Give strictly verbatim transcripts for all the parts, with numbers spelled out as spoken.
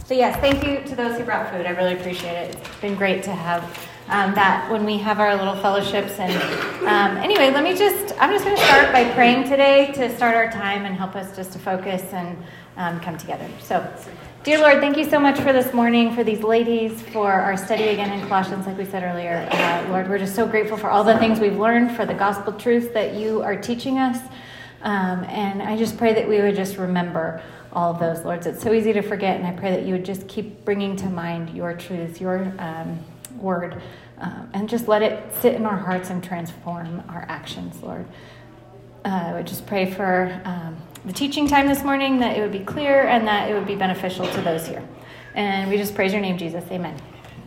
So yes, thank you to those who brought food. I really appreciate it. It's been great to have um, that when we have our little fellowships. And um, anyway, let me just, I'm just going to start by praying today to start our time and help us just to focus and um, come together. So, dear Lord, thank you so much for this morning, for these ladies, for our study again in Colossians, like we said earlier. Uh, Lord, we're just so grateful for all the things we've learned, for the gospel truth that you are teaching us. Um, and I just pray that we would just remember all of those, Lord. It's so easy to forget, and I pray that you would just keep bringing to mind your truth, your um, word, um, and just let it sit in our hearts and transform our actions, Lord. Uh, I would just pray for um, the teaching time this morning, that it would be clear and that it would be beneficial to those here. And we just praise your name, Jesus. Amen.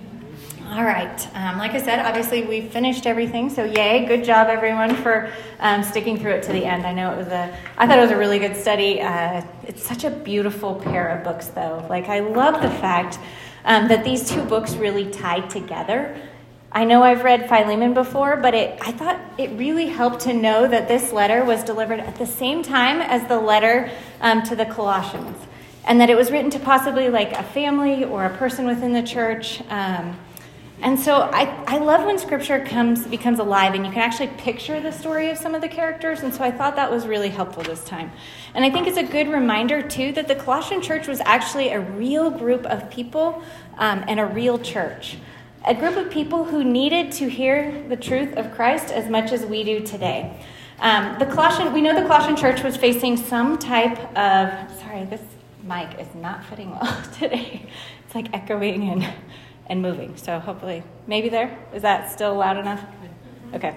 All right. Um, like I said, obviously we finished everything. So yay, good job everyone for um, sticking through it to the end. I know it was a, I thought it was a really good study. Uh, it's such a beautiful pair of books though. Like I love the fact um, that these two books really tied together. I know I've read Philemon before, but it, I thought it really helped to know that this letter was delivered at the same time as the letter um, to the Colossians. And that it was written to possibly like a family or a person within the church. Um, And so I, I love when scripture comes becomes alive and you can actually picture the story of some of the characters. And so I thought that was really helpful this time. And I think it's a good reminder, too, that the Colossian church was actually a real group of people um, and a real church. A group of people who needed to hear the truth of Christ as much as we do today. Um, the Colossian, we know the Colossian church was facing some type of, sorry, this mic is not fitting well today. It's like echoing and... and moving. So hopefully, maybe there. Is that still loud enough? Okay.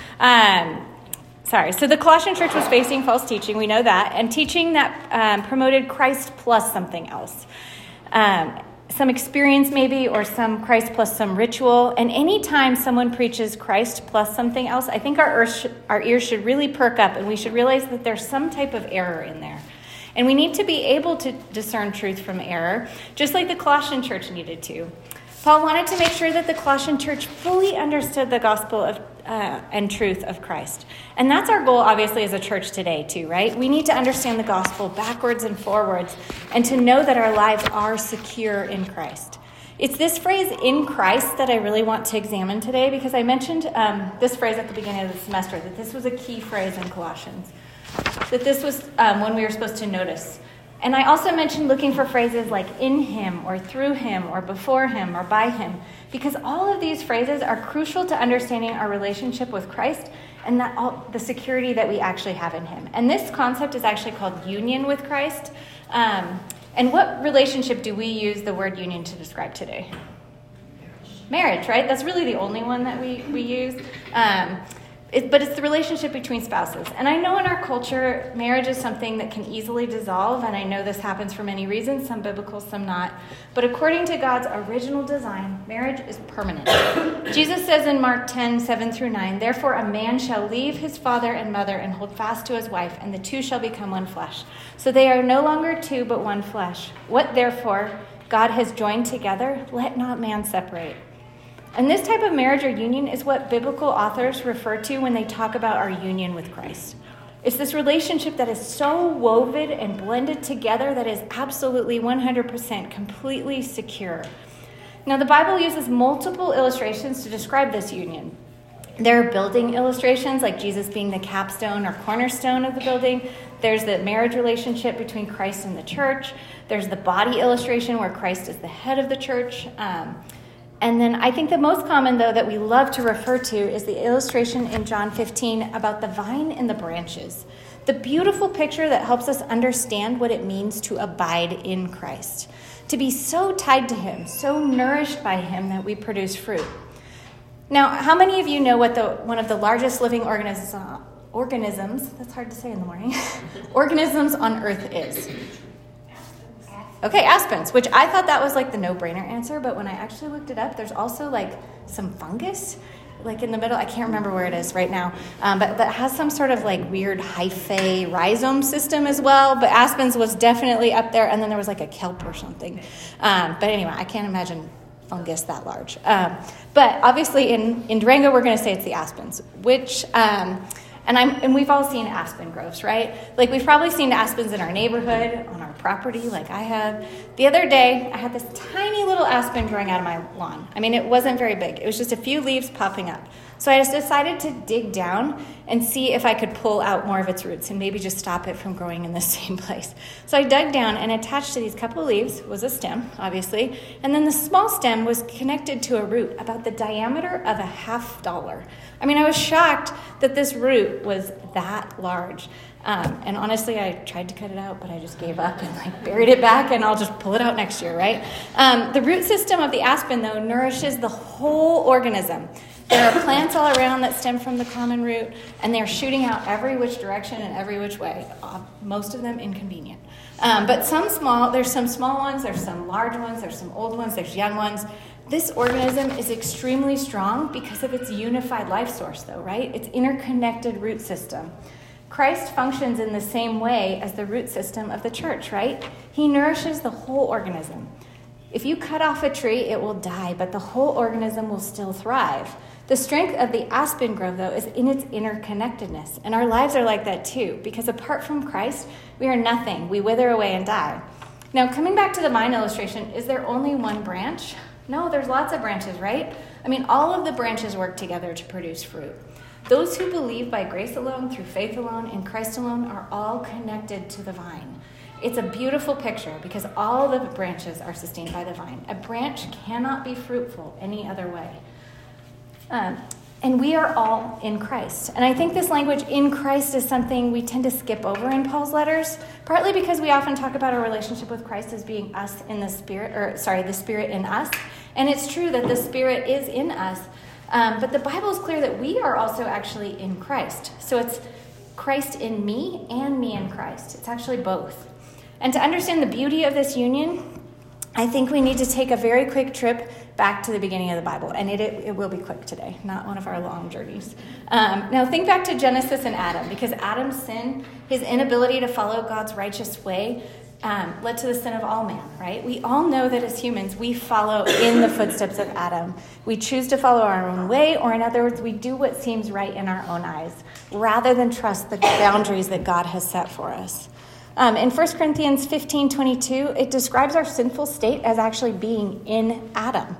Um, sorry. So the Colossian church was facing false teaching. We know that. And teaching that um, promoted Christ plus something else. Um, some experience maybe, or some Christ plus some ritual. And anytime someone preaches Christ plus something else, I think our, earth sh- our ears should really perk up and we should realize that there's some type of error in there. And we need to be able to discern truth from error, just like the Colossian church needed to. Paul wanted to make sure that the Colossian church fully understood the gospel of uh, and truth of Christ. And that's our goal, obviously, as a church today, too, right? We need to understand the gospel backwards and forwards and to know that our lives are secure in Christ. It's this phrase, in Christ, that I really want to examine today because I mentioned um, this phrase at the beginning of the semester, that this was a key phrase in Colossians, that this was um, one we were supposed to notice. And I also mentioned looking for phrases like in him or through him or before him or by him, because all of these phrases are crucial to understanding our relationship with Christ and that all, the security that we actually have in him. And this concept is actually called union with Christ. Um, and what relationship do we use the word union to describe today? Marriage, right? That's really the only one that we, we use. Um, It, but it's the relationship between spouses. And I know in our culture, marriage is something that can easily dissolve, and I know this happens for many reasons, some biblical, some not. But according to God's original design, marriage is permanent. Jesus says in Mark ten, seven through nine, "Therefore a man shall leave his father and mother and hold fast to his wife, and the two shall become one flesh. So they are no longer two, but one flesh. What therefore God has joined together, let not man separate." And this type of marriage or union is what biblical authors refer to when they talk about our union with Christ. It's this relationship that is so woven and blended together that is absolutely one hundred percent completely secure. Now, the Bible uses multiple illustrations to describe this union. There are building illustrations, like Jesus being the capstone or cornerstone of the building. There's the marriage relationship between Christ and the church. There's the body illustration where Christ is the head of the church. Um, And then I think the most common, though, that we love to refer to is the illustration in John fifteen about the vine and the branches. The beautiful picture that helps us understand what it means to abide in Christ. To be so tied to him, so nourished by him that we produce fruit. Now, how many of you know what the one of the largest living organisms, uh, organisms that's hard to say in the morning, organisms on earth is? Okay, aspens, which I thought that was like the no-brainer answer, but when I actually looked it up, there's also like some fungus, like in the middle. I can't remember where it is right now, um, but that has some sort of like weird hyphae rhizome system as well. But aspens was definitely up there, and then there was like a kelp or something. Um, but anyway, I can't imagine fungus that large. Um, but obviously in, in Durango, we're going to say it's the aspens, which... Um, And I'm and we've all seen aspen groves, right? Like we've probably seen aspens in our neighborhood, on our property, like I have. The other day, I had this tiny little aspen growing out of my lawn. I mean, it wasn't very big. It was just a few leaves popping up. So I just decided to dig down and see if I could pull out more of its roots and maybe just stop it from growing in the same place. So I dug down, and attached to these couple of leaves was a stem, obviously. And then the small stem was connected to a root about the diameter of a half dollar. I mean, I was shocked that this root was that large. Um, and honestly, I tried to cut it out, but I just gave up and like buried it back, and I'll just pull it out next year, right? Um, the root system of the aspen, though, nourishes the whole organism. There are plants all around that stem from the common root, and they're shooting out every which direction and every which way, uh, most of them inconvenient. Um, but some small, there's some small ones, there's some large ones, there's some old ones, there's young ones. This organism is extremely strong because of its unified life source, though, right? Its interconnected root system. Christ functions in the same way as the root system of the church, right? He nourishes the whole organism. If you cut off a tree, it will die, but the whole organism will still thrive. The strength of the aspen grove, though, is in its interconnectedness. And our lives are like that, too, because apart from Christ, we are nothing. We wither away and die. Now, coming back to the vine illustration, is there only one branch? No, there's lots of branches, right? I mean, all of the branches work together to produce fruit. Those who believe by grace alone, through faith alone, in Christ alone, are all connected to the vine. It's a beautiful picture because all the branches are sustained by the vine. A branch cannot be fruitful any other way. Um, and we are all in Christ. And I think this language, in Christ, is something we tend to skip over in Paul's letters, partly because we often talk about our relationship with Christ as being us in the Spirit, or sorry, the Spirit in us. And it's true that the Spirit is in us. Um, but the Bible is clear that we are also actually in Christ. So it's Christ in me and me in Christ. It's actually both. And to understand the beauty of this union, I think we need to take a very quick trip back to the beginning of the Bible. And it, it, it will be quick today, not one of our long journeys. Um, now think back to Genesis and Adam, because Adam's sin, his inability to follow God's righteous way, um, led to the sin of all man, right? We all know that as humans, we follow in the footsteps of Adam. We choose to follow our own way, or in other words, we do what seems right in our own eyes, rather than trust the boundaries that God has set for us. Um, in First Corinthians fifteen twenty-two, it describes our sinful state as actually being in Adam.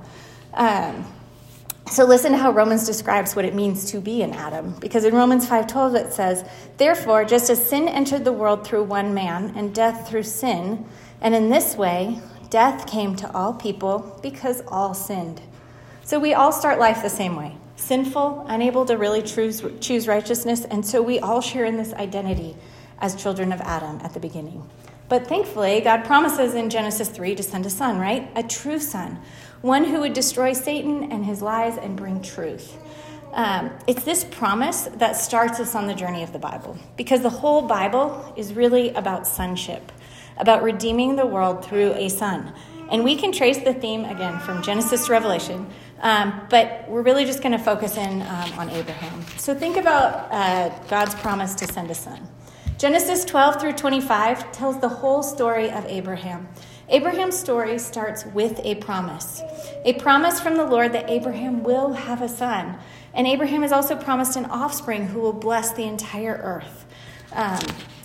Um, so listen to how Romans describes what it means to be in Adam. Because in Romans five twelve it says, "Therefore, just as sin entered the world through one man, and death through sin, and in this way, death came to all people because all sinned." So we all start life the same way. Sinful, unable to really choose, choose righteousness, and so we all share in this identity as children of Adam at the beginning. But thankfully, God promises in Genesis three to send a son, right? A true son. One who would destroy Satan and his lies and bring truth. Um, it's this promise that starts us on the journey of the Bible. Because the whole Bible is really about sonship. About redeeming the world through a son. And we can trace the theme, again, from Genesis to Revelation. Um, but we're really just going to focus in um, on Abraham. So think about uh, God's promise to send a son. Genesis twelve through twenty-five tells the whole story of Abraham. Abraham's story starts with a promise. A promise from the Lord that Abraham will have a son. And Abraham is also promised an offspring who will bless the entire earth. Um,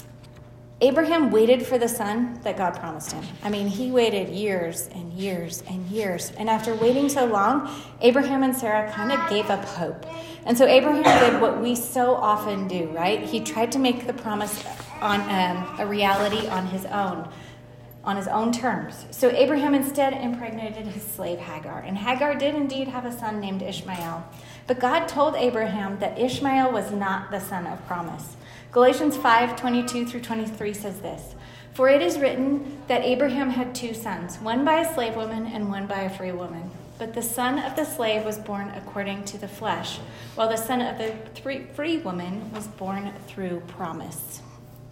Abraham waited for the son that God promised him. I mean, he waited years and years and years. And after waiting so long, Abraham and Sarah kind of gave up hope. And so Abraham did what we so often do, right? He tried to make the promise on um, a reality on his own, on his own terms. So Abraham instead impregnated his slave Hagar. And Hagar did indeed have a son named Ishmael. But God told Abraham that Ishmael was not the son of promise. Galatians five twenty-two through twenty-three says this, "For it is written that Abraham had two sons, one by a slave woman and one by a free woman. But the son of the slave was born according to the flesh, while the son of the free woman was born through promise."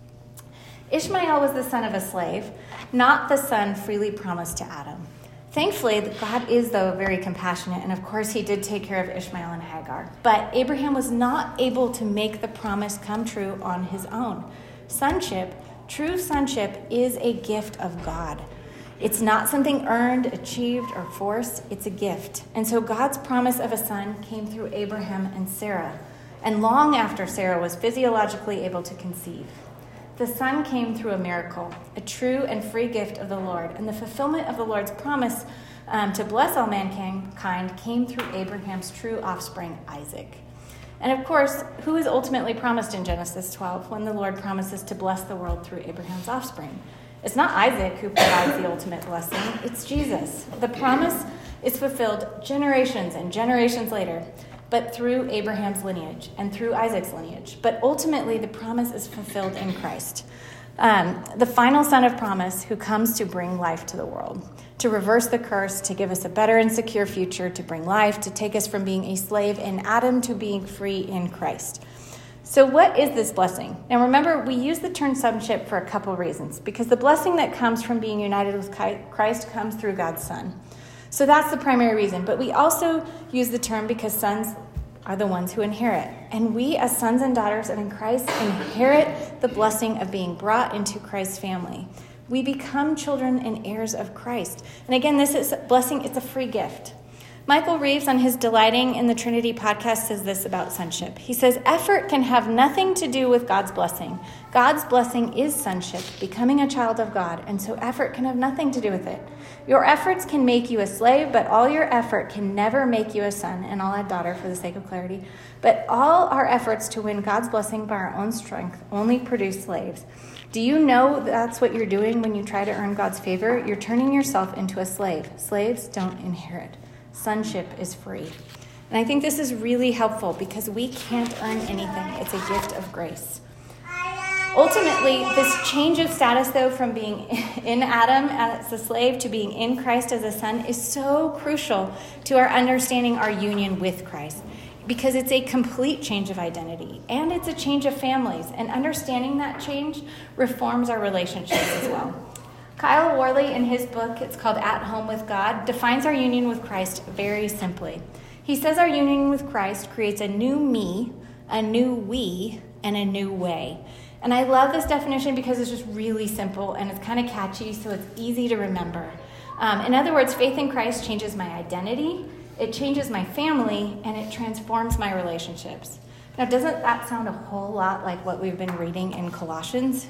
Ishmael was the son of a slave, not the son freely promised to Adam. Thankfully, God is, though, very compassionate, and of course he did take care of Ishmael and Hagar. But Abraham was not able to make the promise come true on his own. Sonship, true sonship, is a gift of God. It's not something earned, achieved, or forced. It's a gift. And so God's promise of a son came through Abraham and Sarah. and long after Sarah was physiologically able to conceive. The Son came through a miracle, a true and free gift of the Lord, and the fulfillment of the Lord's promise um, to bless all mankind came through Abraham's true offspring, Isaac. And of course, who is ultimately promised in Genesis twelve when the Lord promises to bless the world through Abraham's offspring? It's not Isaac who provides the ultimate blessing, it's Jesus. The promise is fulfilled generations and generations later, but through Abraham's lineage and through Isaac's lineage. But ultimately, the promise is fulfilled in Christ, um, the final Son of promise who comes to bring life to the world, to reverse the curse, to give us a better and secure future, to bring life, to take us from being a slave in Adam to being free in Christ. So what is this blessing? Now remember, we use the term sonship for a couple reasons, because the blessing that comes from being united with Christ comes through God's Son. So that's the primary reason. But we also use the term because sons are the ones who inherit. And we, as sons and daughters of in Christ, inherit the blessing of being brought into Christ's family. We become children and heirs of Christ. And again, this is a blessing. It's a free gift. Michael Reeves, on his Delighting in the Trinity podcast, says this about sonship. He says, effort can have nothing to do with God's blessing. God's blessing is sonship, becoming a child of God, and so effort can have nothing to do with it. Your efforts can make you a slave, but all your effort can never make you a son, and I'll add daughter for the sake of clarity. But all our efforts to win God's blessing by our own strength only produce slaves. Do you know that's what you're doing when you try to earn God's favor? You're turning yourself into a slave. Slaves don't inherit. Sonship is free. And I think this is really helpful because we can't earn anything. It's a gift of grace. Ultimately, this change of status, though, from being in Adam as a slave to being in Christ as a son is so crucial to our understanding our union with Christ, because it's a complete change of identity and it's a change of families. And understanding that change reforms our relationships as well. Kyle Worley, in his book, it's called At Home with God, defines our union with Christ very simply. He says our union with Christ creates a new me, a new we, and a new way. And I love this definition because it's just really simple and it's kind of catchy, so it's easy to remember. Um, in other words, faith in Christ changes my identity, it changes my family, and it transforms my relationships. Now, doesn't that sound a whole lot like what we've been reading in Colossians?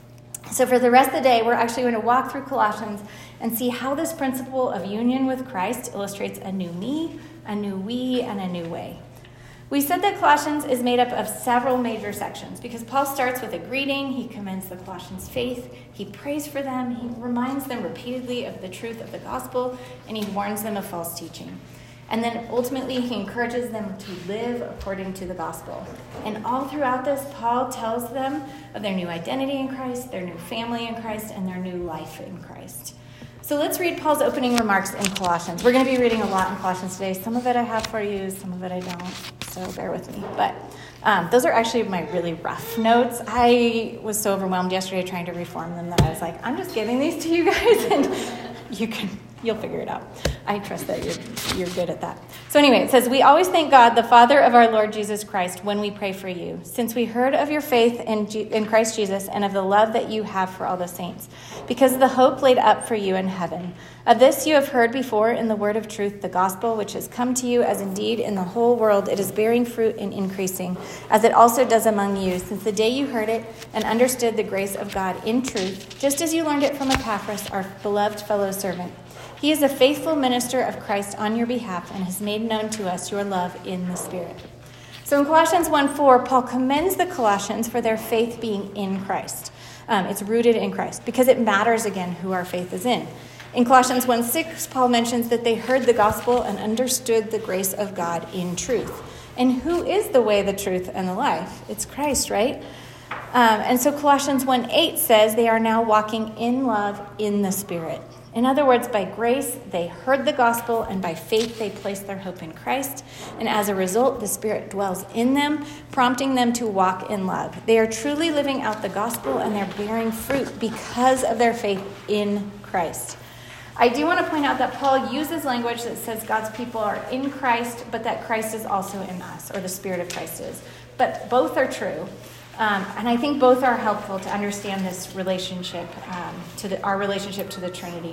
So for the rest of the day, we're actually going to walk through Colossians and see how this principle of union with Christ illustrates a new me, a new we, and a new way. We said that Colossians is made up of several major sections because Paul starts with a greeting, he commends the Colossians' faith, he prays for them, he reminds them repeatedly of the truth of the gospel, and he warns them of false teaching. And then ultimately, he encourages them to live according to the gospel. And all throughout this, Paul tells them of their new identity in Christ, their new family in Christ, and their new life in Christ. So let's read Paul's opening remarks in Colossians. We're going to be reading a lot in Colossians today. Some of it I have for you, some of it I don't, so bear with me. But um, those are actually my really rough notes. I was so overwhelmed yesterday trying to reform them that I was like, I'm just giving these to you guys, and you can... You'll figure it out. I trust that you're you're good at that. So anyway, it says, we always thank God, the Father of our Lord Jesus Christ, when we pray for you, since we heard of your faith in, G- in Christ Jesus and of the love that you have for all the saints, because of the hope laid up for you in heaven. Of this you have heard before in the word of truth, the gospel, which has come to you, as indeed in the whole world it is bearing fruit and increasing, as it also does among you, since the day you heard it and understood the grace of God in truth, just as you learned it from Epaphras, our beloved fellow servant. He is a faithful minister of Christ on your behalf and has made known to us your love in the Spirit. So in Colossians one four, Paul commends the Colossians for their faith being in Christ. Um, it's rooted in Christ because it matters, again, who our faith is in. In Colossians one six, Paul mentions that they heard the gospel and understood the grace of God in truth. And who is the way, the truth, and the life? It's Christ, right? Um, and so Colossians one eight says they are now walking in love in the Spirit. In other words, by grace, they heard the gospel, and by faith, they placed their hope in Christ. And as a result, the Spirit dwells in them, prompting them to walk in love. They are truly living out the gospel, and they're bearing fruit because of their faith in Christ. I do want to point out that Paul uses language that says God's people are in Christ, but that Christ is also in us, or the Spirit of Christ is. But both are true. Um, and I think both are helpful to understand this relationship, um, to the, our relationship to the Trinity.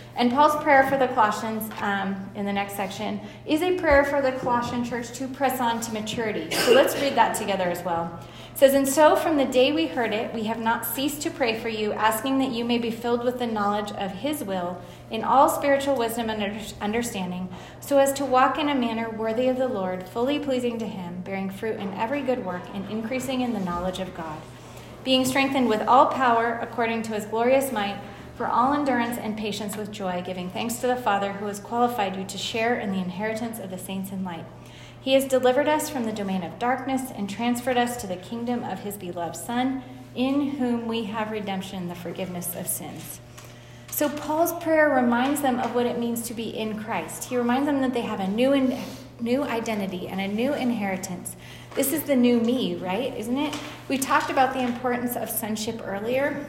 And Paul's prayer for the Colossians um, in the next section is a prayer for the Colossian church to press on to maturity. So let's read that together as well. It says, "And so from the day we heard it, we have not ceased to pray for you, asking that you may be filled with the knowledge of his will in all spiritual wisdom and understanding, so as to walk in a manner worthy of the Lord, fully pleasing to him, bearing fruit in every good work and increasing in the knowledge of God, being strengthened with all power according to his glorious might, for all endurance and patience with joy, giving thanks to the Father who has qualified you to share in the inheritance of the saints in light. He has delivered us from the domain of darkness and transferred us to the kingdom of his beloved Son, in whom we have redemption, the forgiveness of sins." So Paul's prayer reminds them of what it means to be in Christ. He reminds them that they have a new in, new identity and a new inheritance. This is the new me, right? Isn't it? We talked about the importance of sonship earlier.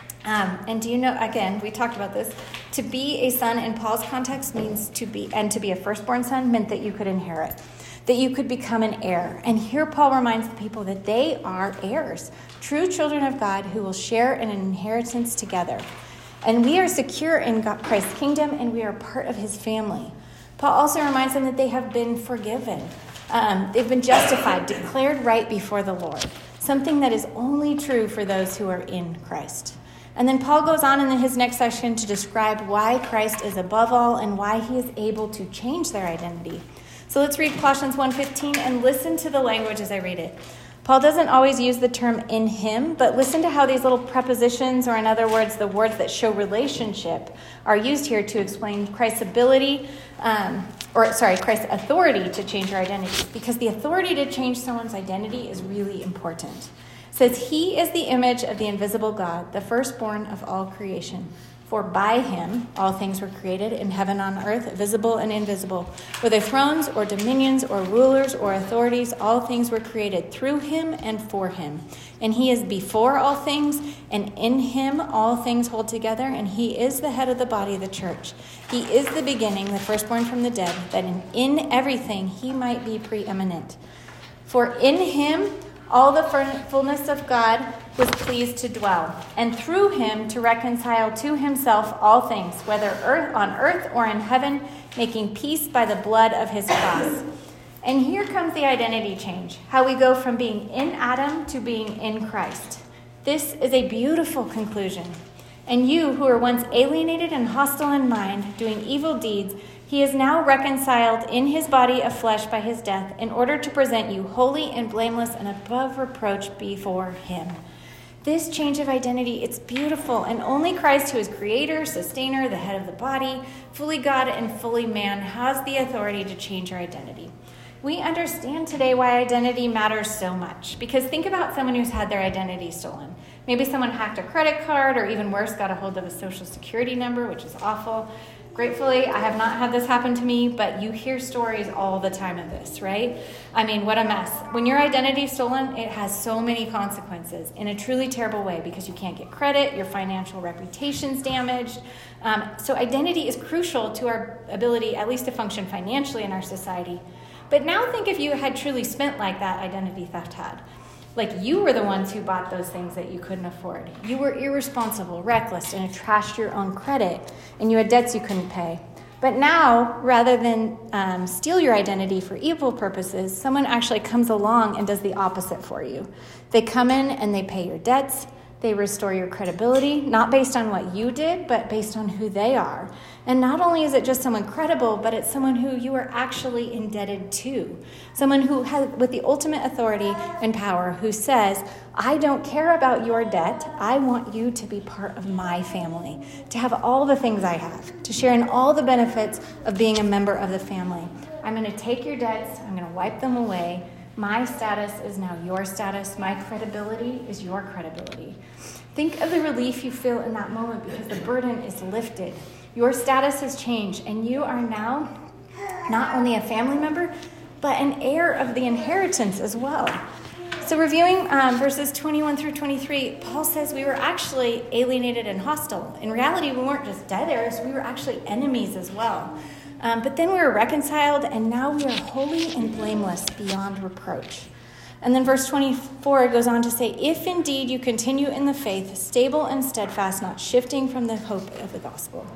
Um, and do you know, again, we talked about this. To be a son in Paul's context means to be, and to be a firstborn son meant that you could inherit, that you could become an heir. And here Paul reminds the people that they are heirs, true children of God who will share in an inheritance together. And we are secure in God, Christ's kingdom, and we are part of his family. Paul also reminds them that they have been forgiven. Um, they've been justified, declared right before the Lord, something that is only true for those who are in Christ. And then Paul goes on in his next section to describe why Christ is above all and why he is able to change their identity. So let's read Colossians one fifteen and listen to the language as I read it. Paul doesn't always use the term "in him," but listen to how these little prepositions, or in other words, the words that show relationship, are used here to explain Christ's ability, um, or sorry, Christ's authority to change your identity. Because the authority to change someone's identity is really important. It says, "He is the image of the invisible God, the firstborn of all creation. For by him all things were created in heaven and on earth, visible and invisible. Whether thrones or dominions or rulers or authorities, all things were created through him and for him. And he is before all things, and in him all things hold together, and he is the head of the body of the church. He is the beginning, the firstborn from the dead, that in, in everything he might be preeminent. For in him all the fullness of God was pleased to dwell, and through him to reconcile to himself all things, whether earth, on earth or in heaven, making peace by the blood of his cross." And here comes the identity change, how we go from being in Adam to being in Christ. This is a beautiful conclusion. "And you who were once alienated and hostile in mind, doing evil deeds, he is now reconciled in his body of flesh by his death, in order to present you holy and blameless and above reproach before him." This change of identity, it's beautiful, and only Christ, who is creator, sustainer, the head of the body, fully God and fully man, has the authority to change our identity. We understand today why identity matters so much, because think about someone who's had their identity stolen. Maybe someone hacked a credit card, or even worse, got a hold of a social security number, which is awful. Gratefully, I have not had this happen to me, but you hear stories all the time of this, right? I mean, what a mess. When your identity is stolen, it has so many consequences in a truly terrible way, because you can't get credit, your financial reputation's damaged. Um, so identity is crucial to our ability, at least to function financially in our society. But now think if you had truly spent like that identity theft had. Like you were the ones who bought those things that you couldn't afford. You were irresponsible, reckless, and trashed your own credit, and you had debts you couldn't pay. But now, rather than um, steal your identity for evil purposes, someone actually comes along and does the opposite for you. They come in and they pay your debts. They restore your credibility, not based on what you did, but based on who they are. And not only is it just someone credible, but it's someone who you are actually indebted to. Someone who has, with the ultimate authority and power, who says, "I don't care about your debt. I want you to be part of my family, to have all the things I have, to share in all the benefits of being a member of the family. I'm going to take your debts. I'm going to wipe them away. My status is now your status. My credibility is your credibility." Think of the relief you feel in that moment, because the burden is lifted. Your status has changed, and you are now not only a family member, but an heir of the inheritance as well. So reviewing um, verses twenty-one through twenty-three, Paul says we were actually alienated and hostile. In reality, we weren't just dead heirs, we were actually enemies as well. Um, but then we were reconciled, and now we are holy and blameless beyond reproach. And then verse twenty-four goes on to say, "If indeed you continue in the faith, stable and steadfast, not shifting from the hope of the gospel."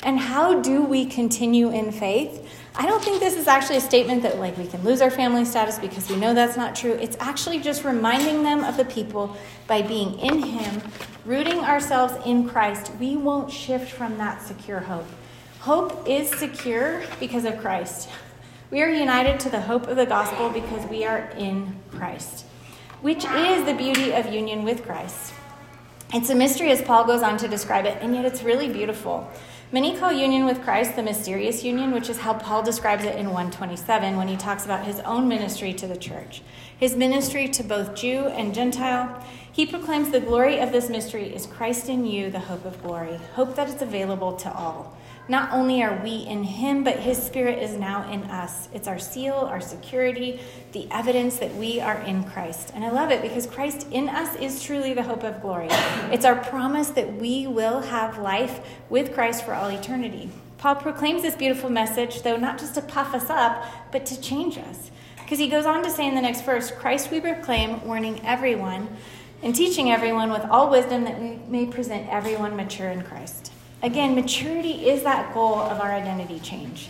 And how do we continue in faith? I don't think this is actually a statement that like we can lose our family status because we know that's not true. It's actually just reminding them of the people by being in him, rooting ourselves in Christ. We won't shift from that secure hope. Hope is secure because of Christ. We are united to the hope of the gospel because we are in Christ, which is the beauty of union with Christ. It's a mystery as Paul goes on to describe it, and yet it's really beautiful. Many call union with Christ the mysterious union, which is how Paul describes it in one twenty-seven when he talks about his own ministry to the church. His ministry to both Jew and Gentile. He proclaims the glory of this mystery is Christ in you, the hope of glory, hope that is available to all. Not only are we in him, but his spirit is now in us. It's our seal, our security, the evidence that we are in Christ. And I love it because Christ in us is truly the hope of glory. It's our promise that we will have life with Christ for all eternity. Paul proclaims this beautiful message, though not just to puff us up, but to change us. Because he goes on to say in the next verse, Christ we proclaim, warning everyone and teaching everyone with all wisdom that we may present everyone mature in Christ. Again, maturity is that goal of our identity change.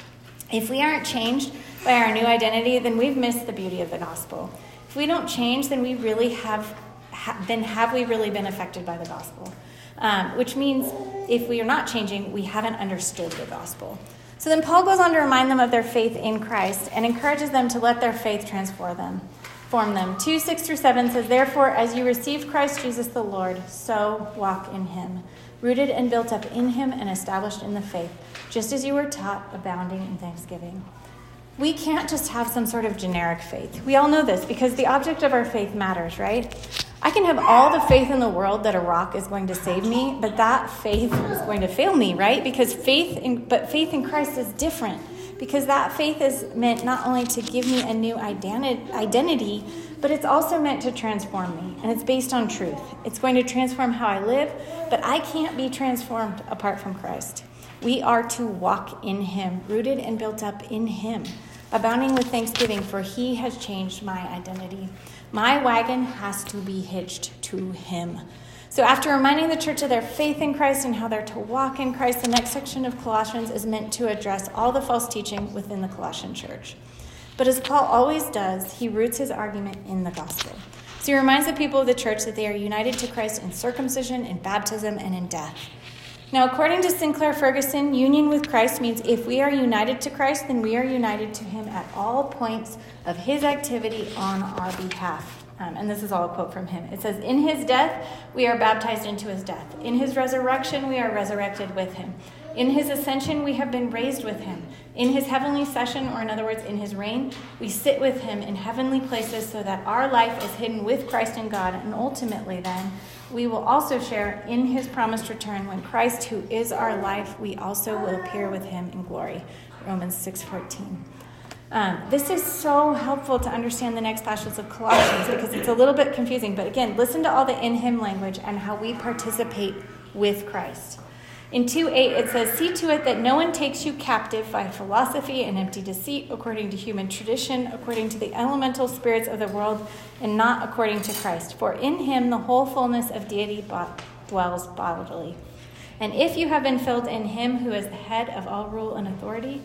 If we aren't changed by our new identity, then we've missed the beauty of the gospel. If we don't change, then we really have, ha, then have we really been affected by the gospel? Um, which means if we are not changing, we haven't understood the gospel. So then Paul goes on to remind them of their faith in Christ and encourages them to let their faith transform them. Form them. two, six through seven says, therefore, as you received Christ Jesus the Lord, so walk in him, rooted and built up in him and established in the faith, just as you were taught, abounding in thanksgiving. We can't just have some sort of generic faith. We all know this because the object of our faith matters, right? I can have all the faith in the world that a rock is going to save me, but that faith is going to fail me, right? Because faith in, but faith in Christ is different. Because that faith is meant not only to give me a new identity, but it's also meant to transform me. And it's based on truth. It's going to transform how I live, but I can't be transformed apart from Christ. We are to walk in him, rooted and built up in him, abounding with thanksgiving, for he has changed my identity. My wagon has to be hitched to him. So after reminding the church of their faith in Christ and how they're to walk in Christ, the next section of Colossians is meant to address all the false teaching within the Colossian church. But as Paul always does, he roots his argument in the gospel. So he reminds the people of the church that they are united to Christ in circumcision, in baptism, and in death. Now, according to Sinclair Ferguson, union with Christ means if we are united to Christ, then we are united to him at all points of his activity on our behalf. Um, and this is all a quote from him. It says, in his death, we are baptized into his death. In his resurrection, we are resurrected with him. In his ascension, we have been raised with him. In his heavenly session, or in other words, in his reign, we sit with him in heavenly places so that our life is hidden with Christ in God. And ultimately, then, we will also share in his promised return when Christ, who is our life, we also will appear with him in glory. Romans six fourteen. Um, this is so helpful to understand the next passages of Colossians because it's a little bit confusing. But again, listen to all the in him language and how we participate with Christ. In two eight, it says, see to it that no one takes you captive by philosophy and empty deceit, according to human tradition, according to the elemental spirits of the world, and not according to Christ. For in him the whole fullness of deity dwells bodily. And if you have been filled in him who is the head of all rule and authority,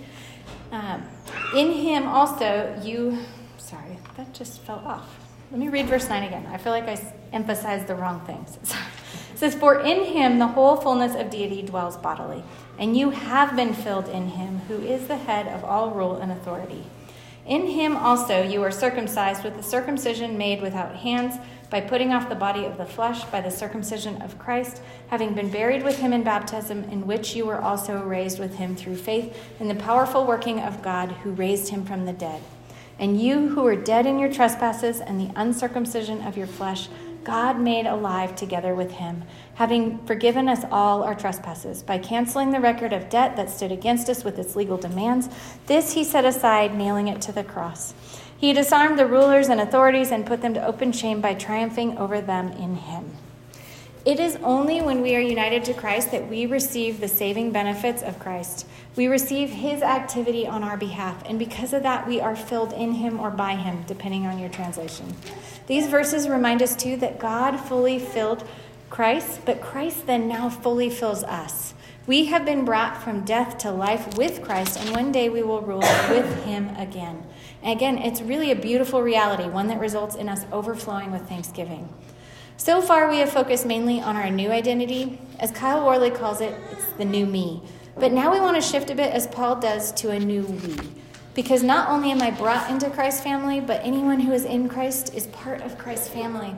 um, in him also you... Sorry, that just fell off. Let me read verse nine again. I feel like I emphasized the wrong things. It says, for in him the whole fullness of deity dwells bodily, and you have been filled in him who is the head of all rule and authority. In him also you are circumcised with the circumcision made without hands, by putting off the body of the flesh by the circumcision of Christ, having been buried with him in baptism, in which you were also raised with him through faith in the powerful working of God who raised him from the dead. And you who were dead in your trespasses and the uncircumcision of your flesh, God made alive together with him, having forgiven us all our trespasses by canceling the record of debt that stood against us with its legal demands. This he set aside, nailing it to the cross. He disarmed the rulers and authorities and put them to open shame by triumphing over them in him. It is only when we are united to Christ that we receive the saving benefits of Christ. We receive his activity on our behalf, and because of that, we are filled in him or by him, depending on your translation. These verses remind us, too, that God fully filled Christ, but Christ then now fully fills us. We have been brought from death to life with Christ, and one day we will rule with him again. And again, it's really a beautiful reality, one that results in us overflowing with thanksgiving. So far, we have focused mainly on our new identity. As Kyle Worley calls it, it's the new me. But now we want to shift a bit, as Paul does, to a new we. Because not only am I brought into Christ's family, but anyone who is in Christ is part of Christ's family.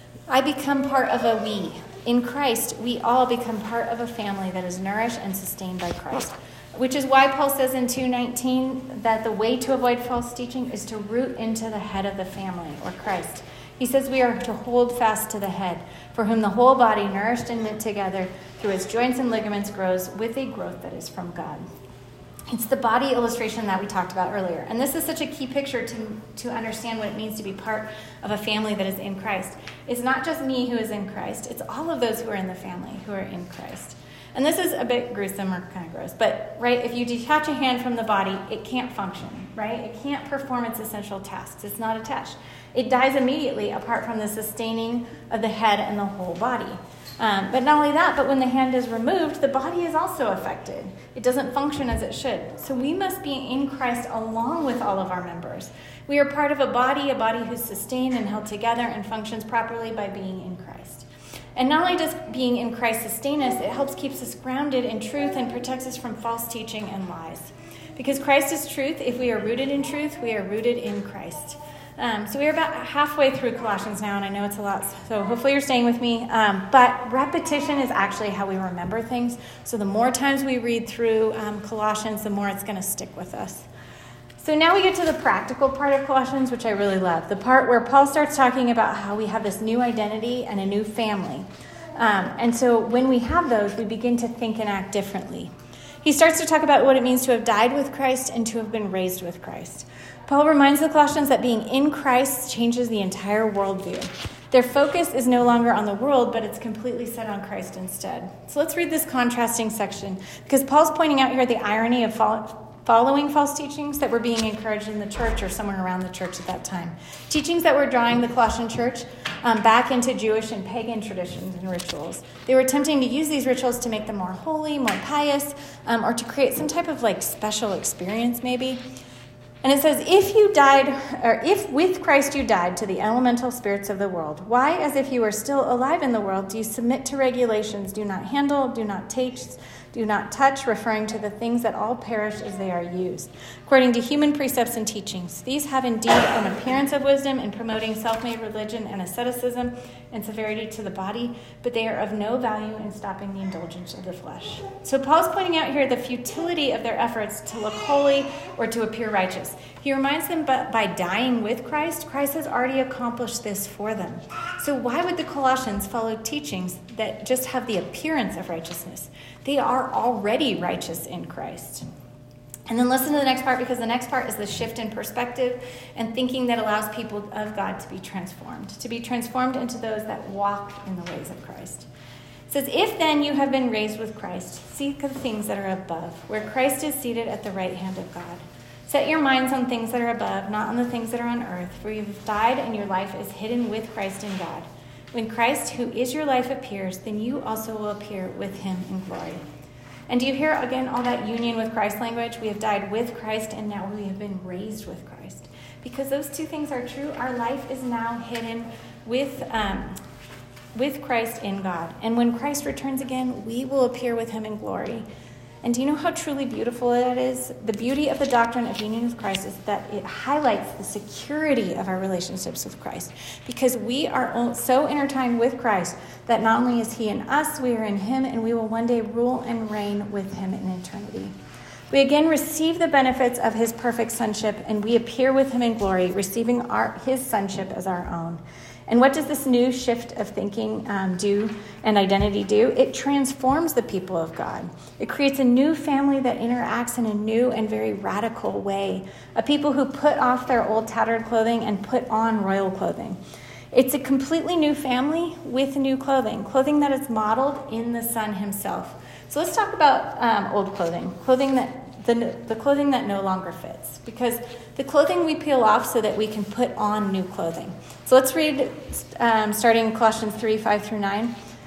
I become part of a we. In Christ, we all become part of a family that is nourished and sustained by Christ. Which is why Paul says in two nineteen that the way to avoid false teaching is to root into the head of the family, or Christ. He says we are to hold fast to the head, for whom the whole body, nourished and knit together through its joints and ligaments, grows with a growth that is from God. It's the body illustration that we talked about earlier. And this is such a key picture to, to understand what it means to be part of a family that is in Christ. It's not just me who is in Christ. It's all of those who are in the family who are in Christ. And this is a bit gruesome or kind of gross. But, right, if you detach a hand from the body, it can't function, right? It can't perform its essential tasks. It's not attached. It dies immediately apart from the sustaining of the head and the whole body. Um, but not only that, but when the hand is removed, the body is also affected. It doesn't function as it should. So we must be in Christ along with all of our members. We are part of a body, a body who's sustained and held together and functions properly by being in Christ. And not only does being in Christ sustain us, it helps keep us grounded in truth and protects us from false teaching and lies. Because Christ is truth, if we are rooted in truth, we are rooted in Christ. Um, so we're about halfway through Colossians now, and I know it's a lot, so hopefully you're staying with me. Um, but repetition is actually how we remember things. So the more times we read through um, Colossians, the more it's going to stick with us. So now we get to the practical part of Colossians, which I really love. The part where Paul starts talking about how we have this new identity and a new family. Um, and so when we have those, we begin to think and act differently. He starts to talk about what it means to have died with Christ and to have been raised with Christ. Paul reminds the Colossians that being in Christ changes the entire worldview. Their focus is no longer on the world, but it's completely set on Christ instead. So let's read this contrasting section, because Paul's pointing out here the irony of following false teachings that were being encouraged in the church or somewhere around the church at that time. Teachings that were drawing the Colossian church um, back into Jewish and pagan traditions and rituals. They were attempting to use these rituals to make them more holy, more pious, um, or to create some type of like special experience maybe. And it says, if you died, or if with Christ you died to the elemental spirits of the world, why, as if you were still alive in the world, do you submit to regulations, do not handle, do not taste, do not touch, referring to the things that all perish as they are used, according to human precepts and teachings? These have indeed an appearance of wisdom in promoting self-made religion and asceticism and severity to the body, but they are of no value in stopping the indulgence of the flesh. So Paul's pointing out here the futility of their efforts to look holy or to appear righteous. He reminds them that by dying with Christ, Christ has already accomplished this for them. So why would the Colossians follow teachings that just have the appearance of righteousness? They are already righteous in Christ. And then listen to the next part, because the next part is the shift in perspective and thinking that allows people of God to be transformed, to be transformed into those that walk in the ways of Christ. It says, if then you have been raised with Christ, seek the things that are above, where Christ is seated at the right hand of God. Set your minds on things that are above, not on the things that are on earth, for you have died and your life is hidden with Christ in God. When Christ, who is your life, appears, then you also will appear with him in glory. And do you hear, again, all that union with Christ language? We have died with Christ, and now we have been raised with Christ. Because those two things are true, our life is now hidden with, um, with Christ in God. And when Christ returns again, we will appear with him in glory. And do you know how truly beautiful that is? The beauty of the doctrine of union with Christ is that it highlights the security of our relationships with Christ. Because we are so intertwined with Christ that not only is he in us, we are in him, and we will one day rule and reign with him in eternity. We again receive the benefits of his perfect sonship, and we appear with him in glory, receiving our, his sonship as our own. And what does this new shift of thinking um, do and identity do? It transforms the people of God. It creates a new family that interacts in a new and very radical way. A people who put off their old tattered clothing and put on royal clothing. It's a completely new family with new clothing, clothing that is modeled in the Son himself. So let's talk about um, old clothing, clothing that the, the clothing that no longer fits, because the clothing we peel off so that we can put on new clothing. So let's read um, starting Colossians three, five through nine.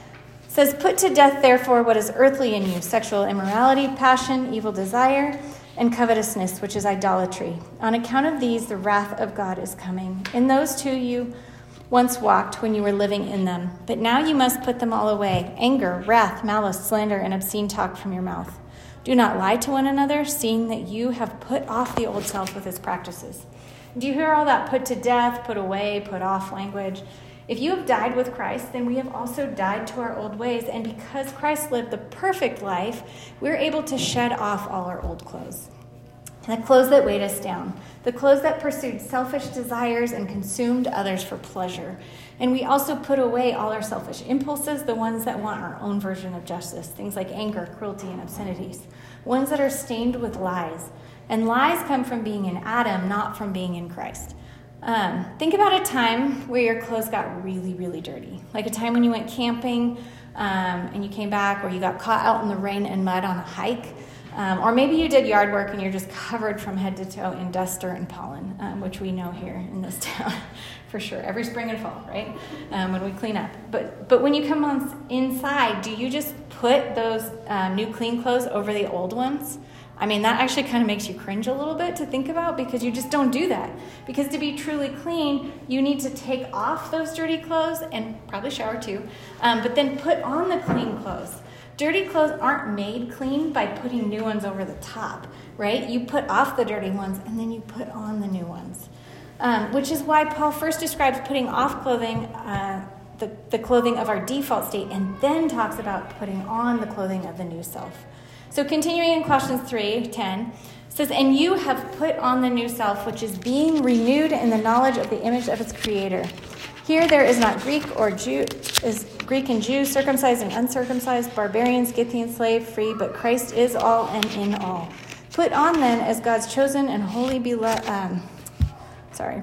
It says, put to death, therefore, what is earthly in you, sexual immorality, passion, evil desire, and covetousness, which is idolatry. On account of these, the wrath of God is coming. In those two you once walked when you were living in them. But now you must put them all away: anger, wrath, malice, slander, and obscene talk from your mouth. Do not lie to one another, seeing that you have put off the old self with its practices. Do you hear all that put to death, put away, put off language? If you have died with Christ, then we have also died to our old ways. And because Christ lived the perfect life, we're able to shed off all our old clothes. And the clothes that weighed us down, the clothes that pursued selfish desires and consumed others for pleasure. And we also put away all our selfish impulses, the ones that want our own version of justice, things like anger, cruelty, and obscenities, ones that are stained with lies. And lies come from being in Adam, not from being in Christ. Um, think about a time where your clothes got really, really dirty. Like a time when you went camping um, and you came back, or you got caught out in the rain and mud on a hike. Um, or maybe you did yard work and you're just covered from head to toe in dust, dirt, and pollen, um, which we know here in this town for sure. Every spring and fall, right? Um, when we clean up. But but when you come on inside, do you just put those um, new clean clothes over the old ones? I mean, that actually kind of makes you cringe a little bit to think about, because you just don't do that. Because to be truly clean, you need to take off those dirty clothes and probably shower too, um, but then put on the clean clothes. Dirty clothes aren't made clean by putting new ones over the top, right? You put off the dirty ones and then you put on the new ones, um, which is why Paul first describes putting off clothing, uh, the, the clothing of our default state, and then talks about putting on the clothing of the new self. So continuing in Colossians three ten, it says, and you have put on the new self, which is being renewed in the knowledge of the image of its creator. Here there is not Greek or Jew, is Greek and Jew, circumcised and uncircumcised, barbarian, Scythian, slave, free, but Christ is all and in all. Put on then as God's chosen and holy beloved, um, sorry,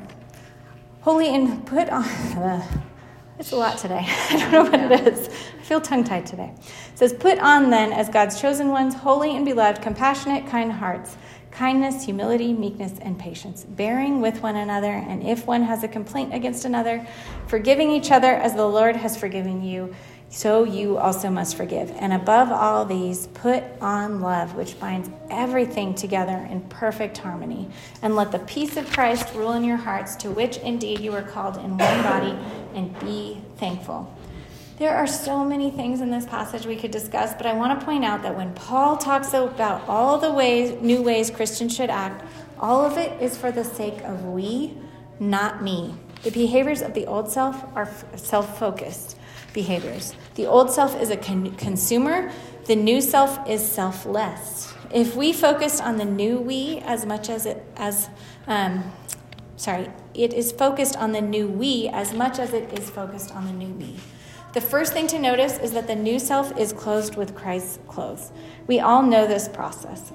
holy and put on, uh, it's a lot today. I don't know what it is. I feel tongue-tied today. It says, put on then as God's chosen ones, holy and beloved, compassionate, kind hearts, kindness, humility, meekness, and patience, bearing with one another, and if one has a complaint against another, forgiving each other as the Lord has forgiven you, so you also must forgive. And above all these, put on love, which binds everything together in perfect harmony. And let the peace of Christ rule in your hearts, to which indeed you are called in one body, and be thankful. There are so many things in this passage we could discuss, but I want to point out that when Paul talks about all the ways, new ways Christians should act, all of it is for the sake of we, not me. The behaviors of the old self are self-focused behaviors. The old self is a con- consumer. The new self is selfless. If we focused on the new we as much as it as um, sorry, it is focused on the new we as much as it is focused on the new me. The first thing to notice is that the new self is clothed with Christ's clothes. We all know this process.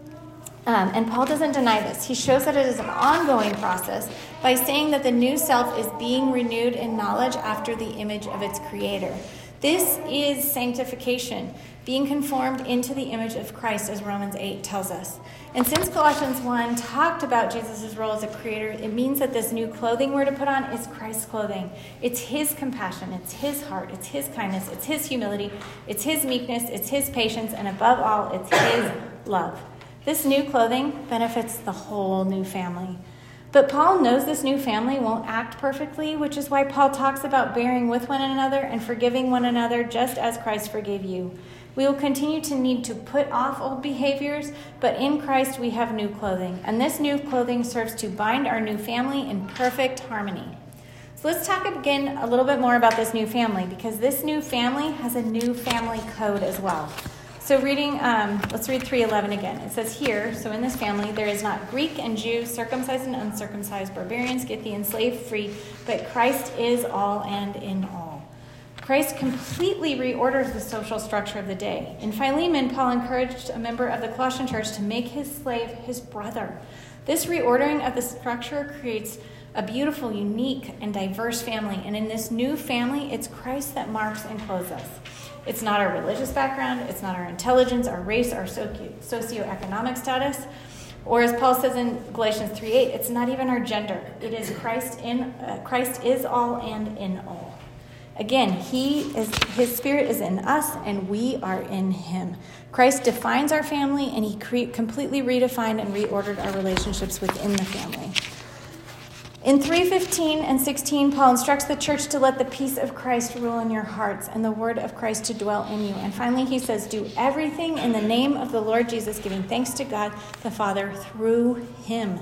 Um, and Paul doesn't deny this. He shows that it is an ongoing process by saying that the new self is being renewed in knowledge after the image of its creator. This is sanctification, being conformed into the image of Christ, as Romans eight tells us. And since Colossians one talked about Jesus' role as a creator, it means that this new clothing we're to put on is Christ's clothing. It's his compassion, it's his heart, it's his kindness, it's his humility, it's his meekness, it's his patience, and above all, it's his love. This new clothing benefits the whole new family. But Paul knows this new family won't act perfectly, which is why Paul talks about bearing with one another and forgiving one another just as Christ forgave you. We will continue to need to put off old behaviors, but in Christ we have new clothing. And this new clothing serves to bind our new family in perfect harmony. So let's talk again a little bit more about this new family, because this new family has a new family code as well. So reading, um, let's read three eleven again. It says here, so in this family there is not Greek and Jew, circumcised and uncircumcised, barbarian, Scythian, slave, free, but Christ is all and in all. Christ completely reorders the social structure of the day. In Philemon, Paul encouraged a member of the Colossian church to make his slave his brother. This reordering of the structure creates a beautiful, unique, and diverse family. And in this new family, it's Christ that marks and clothes us. It's not our religious background, it's not our intelligence, our race, our socio- socioeconomic status, or as Paul says in Galatians three eight, it's not even our gender. It is Christ in uh, Christ is all and in all. Again, he is, his Spirit is in us, and we are in him. Christ defines our family, and he cre- completely redefined and reordered our relationships within the family. In three fifteen and sixteen, Paul instructs the church to let the peace of Christ rule in your hearts and the word of Christ to dwell in you. And finally, he says, do everything in the name of the Lord Jesus, giving thanks to God the Father through him.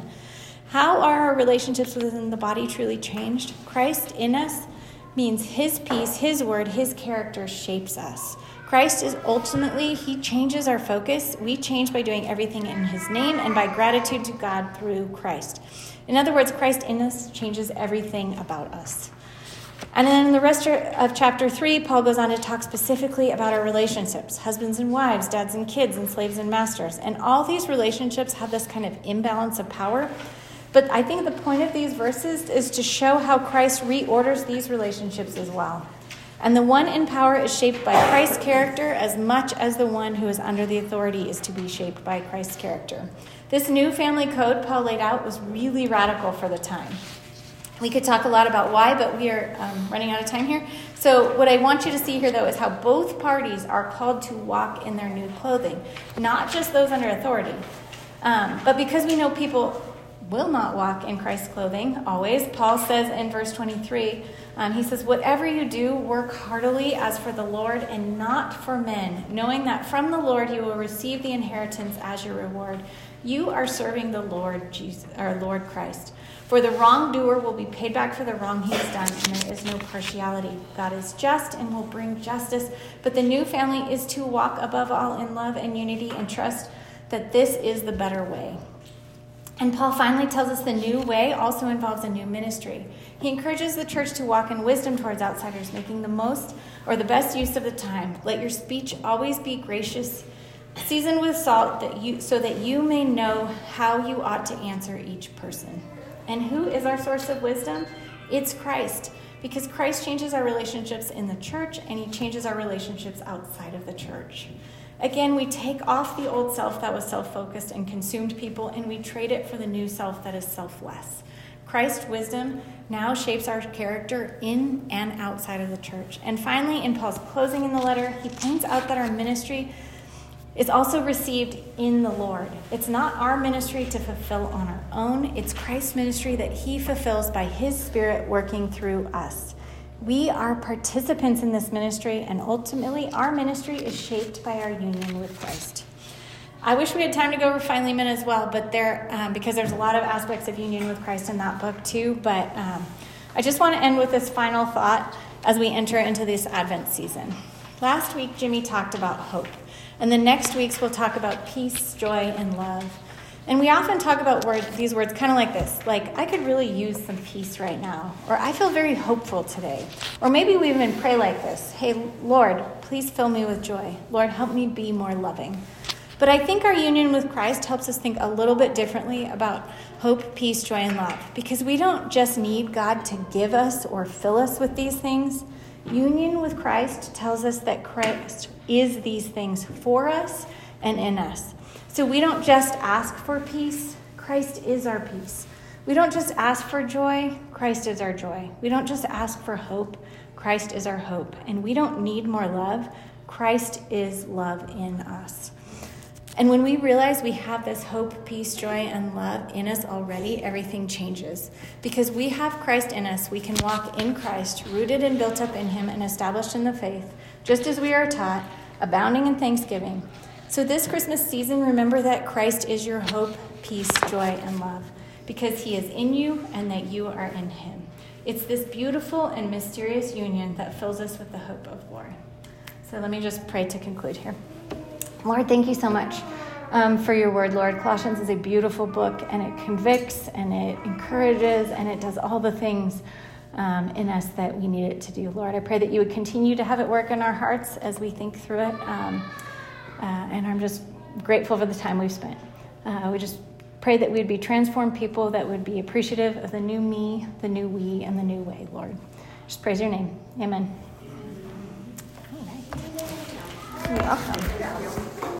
How are our relationships within the body truly changed? Christ in us means his peace, his word, his character shapes us. Christ is ultimately, he changes our focus. We change by doing everything in his name and by gratitude to God through Christ. In other words, Christ in us changes everything about us. And then in the rest of chapter three, Paul goes on to talk specifically about our relationships, husbands and wives, dads and kids, and slaves and masters. And all these relationships have this kind of imbalance of power. But I think the point of these verses is to show how Christ reorders these relationships as well. And the one in power is shaped by Christ's character as much as the one who is under the authority is to be shaped by Christ's character. This new family code Paul laid out was really radical for the time. We could talk a lot about why, but we are um, running out of time here. So what I want you to see here, though, is how both parties are called to walk in their new clothing, not just those under authority. Um, but because we know people will not walk in Christ's clothing always, Paul says in verse twenty-three, um, he says, whatever you do, work heartily as for the Lord and not for men, knowing that from the Lord you will receive the inheritance as your reward. You are serving the Lord Jesus, our Lord Christ. For the wrongdoer will be paid back for the wrong he has done, and there is no partiality. God is just and will bring justice, but the new family is to walk above all in love and unity and trust that this is the better way. And Paul finally tells us the new way also involves a new ministry. He encourages the church to walk in wisdom towards outsiders, making the most or the best use of the time. Let your speech always be gracious, seasoned with salt, that you so that you may know how you ought to answer each person. And who is our source of wisdom? It's Christ, because Christ changes our relationships in the church, and he changes our relationships outside of the church. Again, we take off the old self that was self-focused and consumed people, and we trade it for the new self that is selfless. Christ's wisdom now shapes our character in and outside of the church. And finally, in Paul's closing in the letter, he points out that our ministry is also received in the Lord. It's not our ministry to fulfill on our own. It's Christ's ministry that he fulfills by his Spirit working through us. We are participants in this ministry, and ultimately our ministry is shaped by our union with Christ. I wish we had time to go over Philemon as well, but there, um, because there's a lot of aspects of union with Christ in that book too. But um, I just want to end with this final thought as we enter into this Advent season. Last week, Jimmy talked about hope, and the next weeks we'll talk about peace, joy, and love. And we often talk about words, these words kind of like this, like, I could really use some peace right now, or I feel very hopeful today. Or maybe we even pray like this, hey, Lord, please fill me with joy. Lord, help me be more loving. But I think our union with Christ helps us think a little bit differently about hope, peace, joy, and love, because we don't just need God to give us or fill us with these things. Union with Christ tells us that Christ is these things for us and in us. So we don't just ask for peace, Christ is our peace. We don't just ask for joy, Christ is our joy. We don't just ask for hope, Christ is our hope. And we don't need more love, Christ is love in us. And when we realize we have this hope, peace, joy, and love in us already, everything changes. Because we have Christ in us, we can walk in Christ, rooted and built up in him and established in the faith, just as we are taught, abounding in thanksgiving. So this Christmas season, remember that Christ is your hope, peace, joy, and love, because he is in you and that you are in him. It's this beautiful and mysterious union that fills us with the hope of glory. So let me just pray to conclude here. Lord, thank you so much um, for your word, Lord. Colossians is a beautiful book, and it convicts, and it encourages, and it does all the things um, in us that we need it to do. Lord, I pray that you would continue to have it work in our hearts as we think through it. Um, Uh, and I'm just grateful for the time we've spent. Uh, we just pray that we'd be transformed people that would be appreciative of the new me, the new we, and the new way, Lord. Just praise your name. Amen. All right. You're welcome.